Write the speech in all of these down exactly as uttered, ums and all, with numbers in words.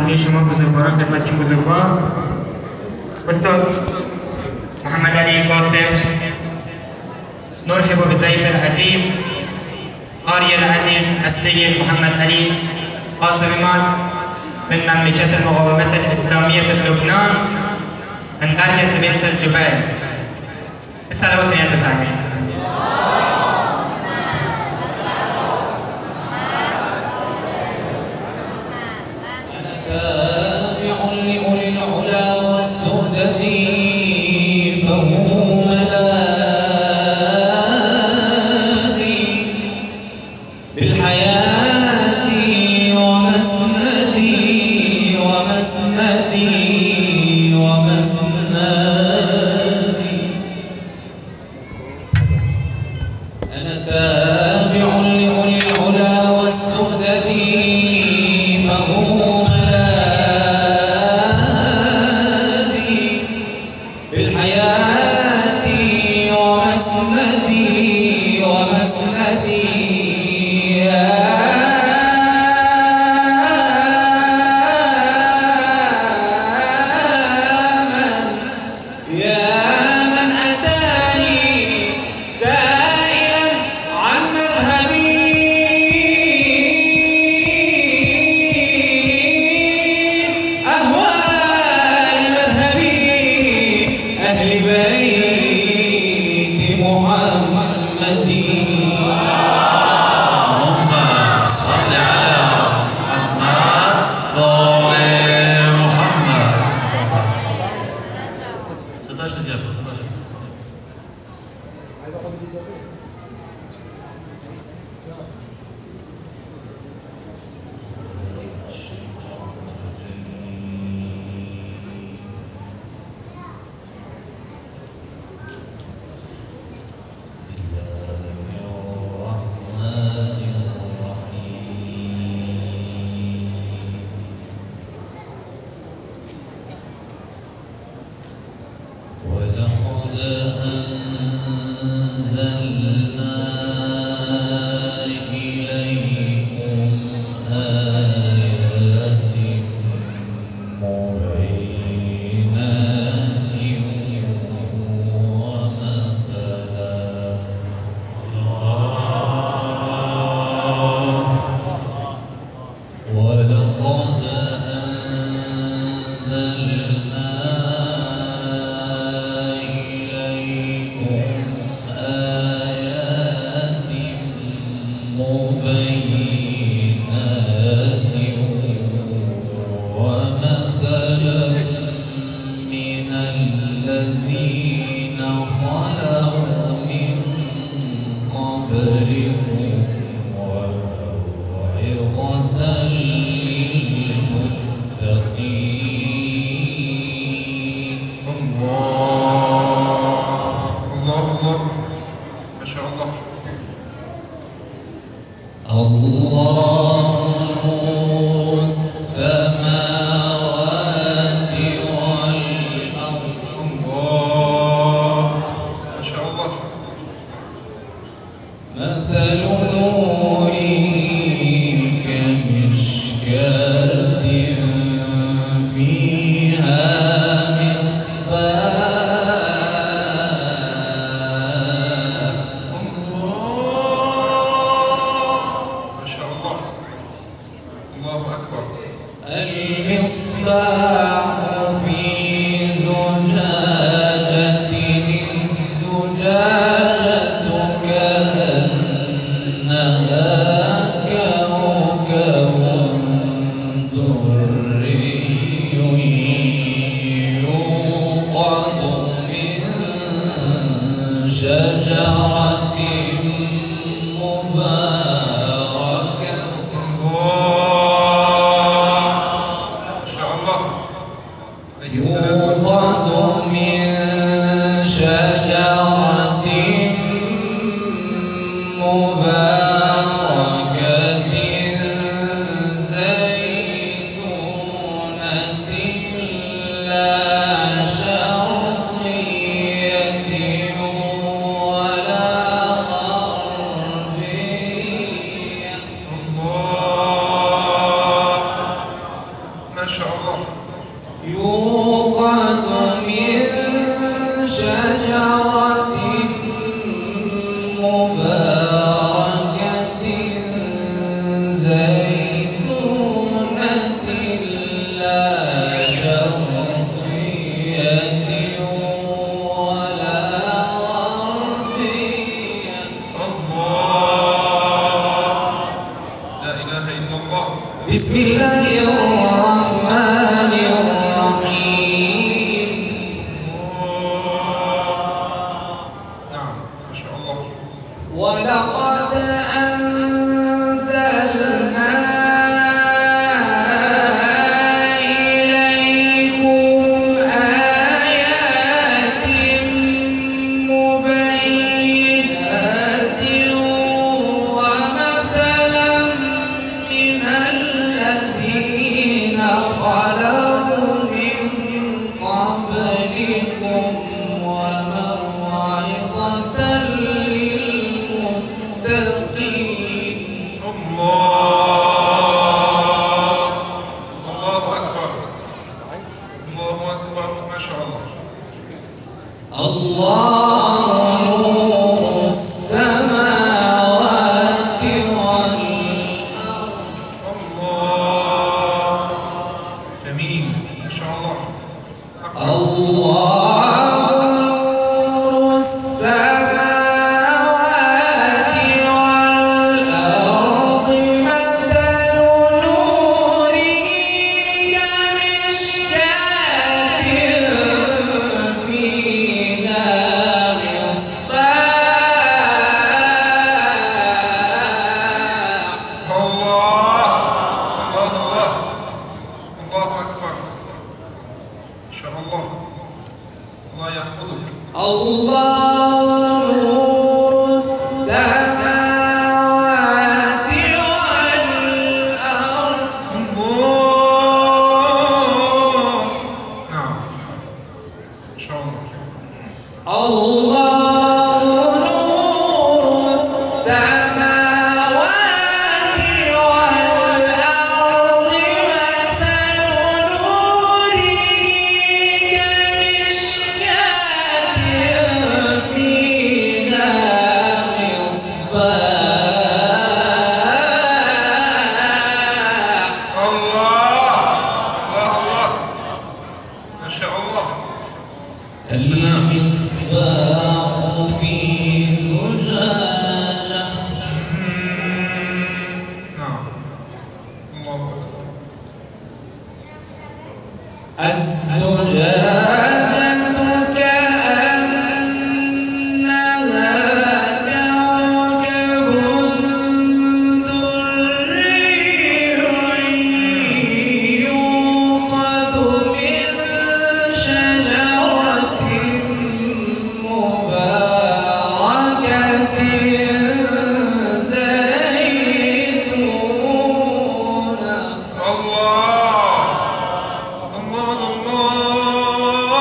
همه شما بزرگواران خدمت این بزرگوار استاد محمد علی قاسم نرحب بضيف العزيز قارئ العزيز السيد محمد علي قاسممان من مملكة المقاومة الإسلامية لبنان من قرية بنت الجبيل. الصلوات على النبي. تابع لأولي العلا والسدد فهم ملاذي بالحياة ومسندي ومسندي ومسندي. أنا تابع لأولي العلا والسدد فهم بالحياة ومسندي ومسندي. يا من يا من أتاني سائلا عن مذهبي أهوال مذهبي أهل بيت محمد. اللهم صل على محمد وآل محمد. صداش زيادة صداش. ولقد أنزلنا إليكم آيات مبينات ومثلا ولقد أنزلنا إليكم آيات مبينات ومثلا من الذين خلوا من قبلكم وموعظة للمتقين. الله الله الله ما شاء الله. الله نور السماوات والأرض. الله ما شاء الله. مثل نوره كمشكاة فيها مصباح. الله ما شاء الله. الله أكبر. المصباح في زجاجة الزجاجة كأنها كوكب دري يوقد من شجرة مباركة. الله ما شاء الله. ما شاء الله. يوقد من شجرة مباركة زيتونة لا شرقية ولا غربية. الله، لا إله إلا الله. بسم الله الرحمن الرحيم. نعم ما شاء الله. ولقد أنزلنا إليكم آيات مبينات ومثلا من الذين خلوا من قبلكم وموعظة للمتقين. الله، الله أكبر، الله أكبر، ما شاء الله. الله نور السماوات والأرض. الله، جميل ما شاء الله. الله نور السماوات والأرض مثل نوره كمشكاة فيها مصباح. الله، الله، الله، الله أكبر، ما شاء الله. الله يحفظك. الله نور السماوات والأرض. الله، نعم ما شاء الله. الله نور السماوات والأرض مثل نوره كمشكاة فيها مصباح. الله، الله، الله، ما شاء الله. المصباح في زجاجة. مم، نعم الله أكبر. الزجاجة كأنها كوكب دري يوقد من شجرة مباركة زيتونة. الله، الله، الله،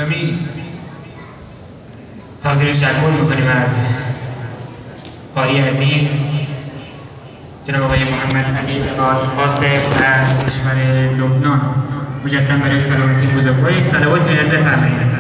امین. تقدیر شکر میکنیم از قاری عزیز جناب آقای محمد علی عماد قاسم از کشور لبنان. مجددا برای سلامتی بزرگوار صلوات بفرمایید.